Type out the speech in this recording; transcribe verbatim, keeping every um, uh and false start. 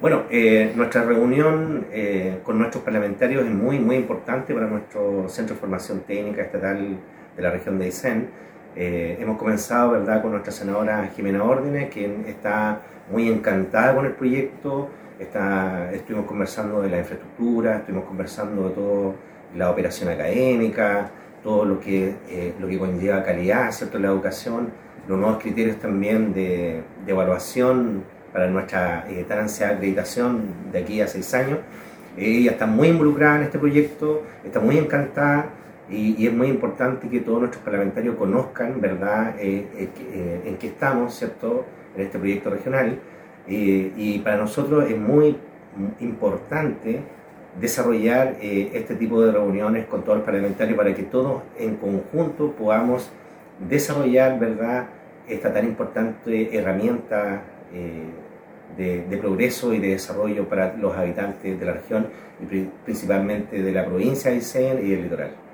Bueno, eh, nuestra reunión eh, con nuestros parlamentarios es muy, muy importante para nuestro Centro de Formación Técnica Estatal de la región de Aysén. Eh, hemos comenzado, ¿verdad?, con nuestra senadora Jimena Órdenes, quien está muy encantada con el proyecto. Está, estuvimos conversando de la infraestructura, estuvimos conversando de toda la operación académica, todo lo que, eh, lo que conlleva calidad, ¿cierto?, la educación, los nuevos criterios también de, de evaluación para nuestra eh, tan ansiada acreditación de aquí a seis años. Ella está muy involucrada en este proyecto, está muy encantada y, y es muy importante que todos nuestros parlamentarios conozcan, ¿verdad?, eh, eh, eh, en qué estamos, ¿cierto?, en este proyecto regional. Eh, y para nosotros es muy importante desarrollar eh, este tipo de reuniones con todos los parlamentarios para que todos en conjunto podamos desarrollar, ¿verdad?, esta tan importante herramienta eh, de, de progreso y de desarrollo para los habitantes de la región y principalmente de la provincia de Aysén y del litoral.